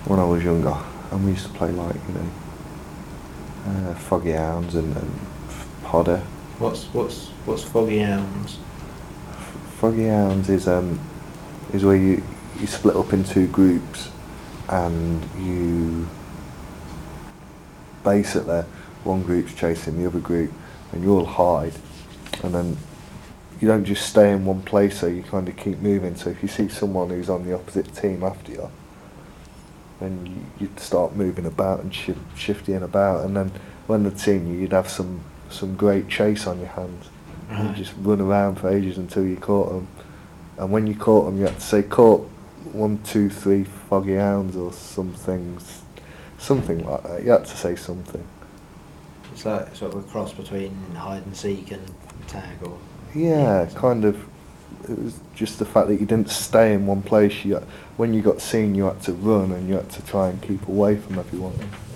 when I was younger, and we used to play like Foggy Hounds and Podder. What's Foggy Hounds? Foggy Hounds is where you split up into groups, and you basically one group's chasing the other group, and you all hide, and then you don't just stay in one place, so you kind of keep moving. So if you see someone who's on the opposite team after you, then you'd start moving about and shifting about, and then when they'd seen you, you'd have some great chase on your hands. Right. And you'd just run around for ages until you caught them. And when you caught them, you had to say, "Caught 1, 2, 3 Foggy Hounds," or something like that. You had to say something. It's like sort of a cross between hide and seek and tag, or Yeah, kind of. It was just the fact that you didn't stay in one place. When you got seen, you had to run, and you had to try and keep away from everyone.